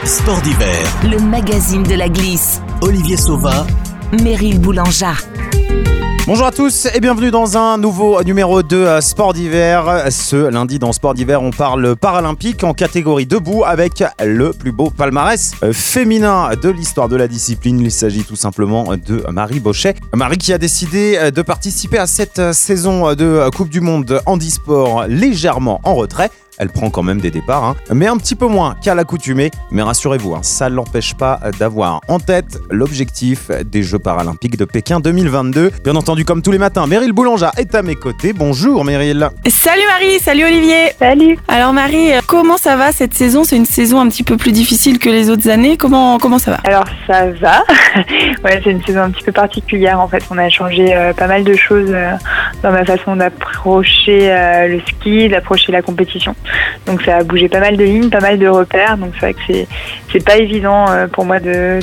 Sport d'hiver, le magazine de la glisse. Olivier Sauvin, Meryl Boulangea. Bonjour à tous et bienvenue dans un nouveau numéro de Sport d'hiver. Ce lundi dans Sport d'hiver, on parle paralympique en catégorie debout avec le plus beau palmarès féminin de l'histoire de la discipline. Il s'agit tout simplement de Marie Bochet. Marie qui a décidé de participer à cette saison de Coupe du Monde handisport légèrement en retrait. Elle prend quand même des départs, mais un petit peu moins qu'à l'accoutumée. Mais rassurez-vous, ça ne l'empêche pas d'avoir en tête l'objectif des Jeux paralympiques de Pékin 2022. Bien entendu, comme tous les matins, Meryl Boulangea est à mes côtés. Bonjour Meryl. Salut Marie, salut Olivier. Salut. Alors Marie, comment ça va cette saison ? C'est une saison un petit peu plus difficile que les autres années. Comment ça va ? Alors ça va. Ouais, c'est une saison un petit peu particulière en fait. On a changé pas mal de choses dans ma façon d'approcher le ski, d'approcher la compétition. Donc ça a bougé pas mal de lignes, pas mal de repères. Donc c'est vrai que c'est pas évident pour moi de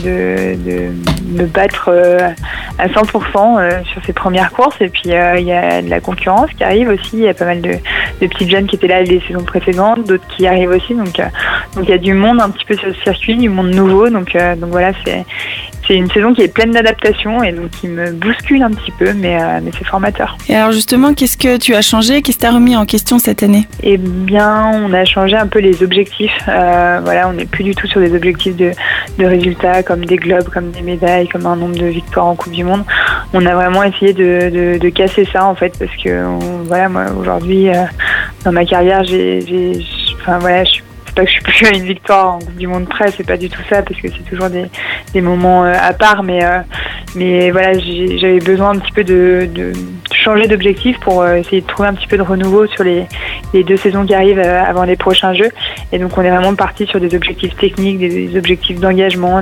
me battre à 100% sur ces premières courses. Et puis il y a de la concurrence qui arrive aussi. Il y a pas mal de petites jeunes qui étaient là les saisons précédentes, d'autres qui arrivent aussi. Donc il y a du monde un petit peu sur le circuit, du monde nouveau. Donc voilà, c'est une saison qui est pleine d'adaptations et donc qui me bouscule un petit peu, mais c'est formateur. Et alors justement, qu'est-ce que tu as changé ? Qu'est-ce que tu as remis en question cette année ? Eh bien, on a changé un peu les objectifs. Voilà, on n'est plus du tout sur des objectifs de résultats comme des globes, comme des médailles, comme un nombre de victoires en Coupe du Monde. On a vraiment essayé de casser ça en fait, parce que voilà, moi aujourd'hui, dans ma carrière, je c'est pas que je suis plus à une victoire en Coupe du Monde près, c'est pas du tout ça, parce que c'est toujours des moments à part, mais voilà, j'avais besoin un petit peu de changer d'objectif pour essayer de trouver un petit peu de renouveau sur les 2 saisons qui arrivent avant les prochains Jeux. Et donc on est vraiment parti sur des objectifs techniques, des objectifs d'engagement,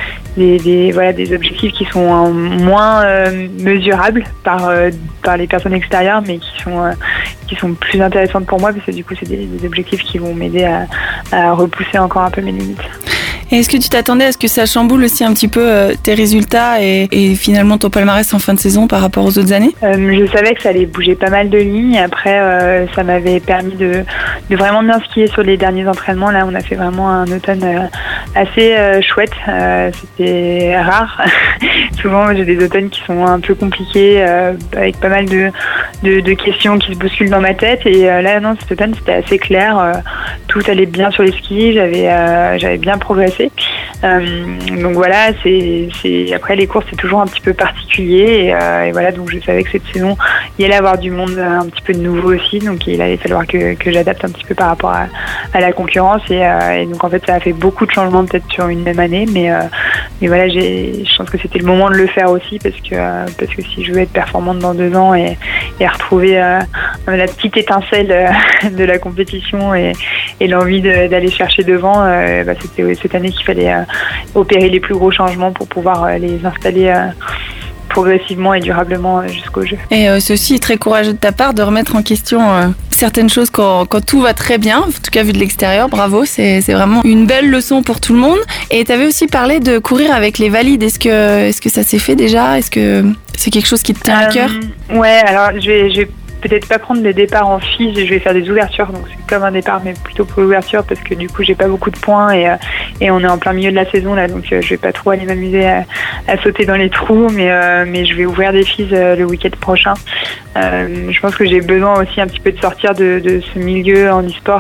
des objectifs qui sont moins mesurables par les personnes extérieures, mais qui sont plus intéressantes pour moi, parce que du coup c'est des objectifs qui vont m'aider à repousser encore un peu mes limites. Et est-ce que tu t'attendais à ce que ça chamboule aussi un petit peu tes résultats et finalement ton palmarès en fin de saison par rapport aux autres années ? Je savais que ça allait bouger pas mal de lignes. Après, ça m'avait permis de vraiment bien skier sur les derniers entraînements. Là, on a fait vraiment un automne assez chouette. C'était rare. Souvent, j'ai des automnes qui sont un peu compliqués, avec pas mal de questions qui se bousculent dans ma tête. Et là, non, cet automne, c'était assez clair. Tout allait bien sur les skis. J'avais bien progressé. Donc voilà, après les courses c'est toujours un petit peu particulier et voilà, donc je savais que cette saison il allait avoir du monde un petit peu de nouveau aussi, donc il allait falloir que j'adapte un petit peu par rapport à la concurrence et donc en fait ça a fait beaucoup de changements peut-être sur une même année, mais voilà, je pense que c'était le moment de le faire aussi parce que si je veux être performante dans 2 ans et retrouver la petite étincelle de la compétition et l'envie d'aller chercher devant, c'était cette année qu'il fallait opérer les plus gros changements pour pouvoir les installer progressivement et durablement jusqu'au jeu. Et c'est aussi très courageux de ta part de remettre en question certaines choses quand tout va très bien, en tout cas vu de l'extérieur, bravo, c'est vraiment une belle leçon pour tout le monde. Et tu avais aussi parlé de courir avec les valides, est-ce que ça s'est fait déjà ? Est-ce que c'est quelque chose qui te tient à cœur ? Ouais, alors je vais peut-être pas prendre des départs en FIS, je vais faire des ouvertures, donc c'est comme un départ mais plutôt pour l'ouverture parce que du coup j'ai pas beaucoup de points et on est en plein milieu de la saison là, donc je vais pas trop aller m'amuser à sauter dans les trous, mais je vais ouvrir des FIS le week-end prochain. Je pense que j'ai besoin aussi un petit peu de sortir de ce milieu handisport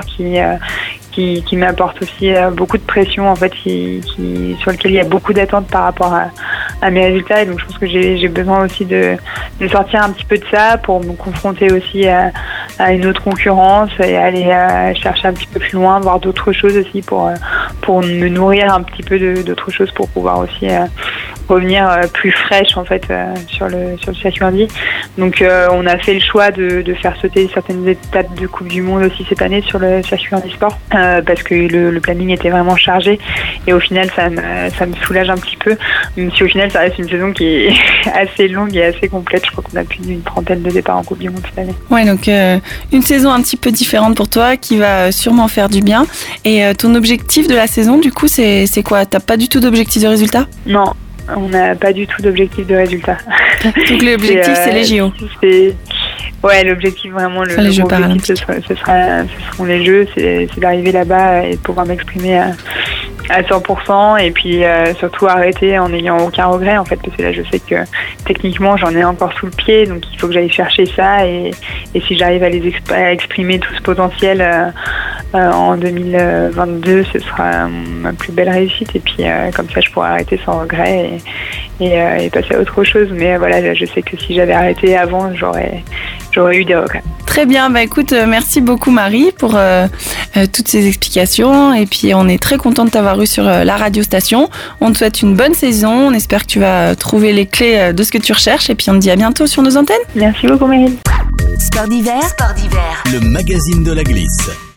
qui m'apporte aussi beaucoup de pression en fait, sur lequel il y a beaucoup d'attentes par rapport à mes résultats, et donc je pense que j'ai besoin aussi de sortir un petit peu de ça pour me confronter aussi à une autre concurrence et aller chercher un petit peu plus loin, voir d'autres choses aussi pour me nourrir un petit peu d'autres choses pour pouvoir aussi revenir plus fraîche en fait sur le circuit handi. Donc on a fait le choix de faire sauter certaines étapes de Coupe du Monde aussi cette année sur le circuit handisport parce que le planning était vraiment chargé et au final ça me soulage un petit peu, même si au final ça reste une saison qui est assez longue et assez complète. Je crois qu'on a plus d'une 30aine de départs en Coupe du Monde cette année. Ouais, donc une saison un petit peu différente pour toi qui va sûrement faire du bien. Et ton objectif de la saison du coup c'est quoi ? T'as pas du tout d'objectif de résultat ? Non. On n'a pas du tout d'objectif de résultat. Donc l'objectif c'est les JO. Ouais, l'objectif vraiment, les Jeux paralympiques. Ce seront les Jeux, c'est d'arriver là-bas et de pouvoir m'exprimer à 100% et puis surtout arrêter en n'ayant aucun regret en fait, parce que là je sais que techniquement j'en ai encore sous le pied, donc il faut que j'aille chercher ça et si j'arrive à exprimer tout ce potentiel en 2022, ce sera ma plus belle réussite et puis comme ça je pourrai arrêter sans regret et passer à autre chose. Mais voilà, je sais que si j'avais arrêté avant, j'aurais eu des regrets. Très bien, écoute, merci beaucoup Marie pour toutes ces explications et puis on est très content de t'avoir eu sur la radio station. On te souhaite une bonne saison, on espère que tu vas trouver les clés de ce que tu recherches et puis on te dit à bientôt sur nos antennes. Merci beaucoup Meryl. Sport d'hiver. Le magazine de la glisse.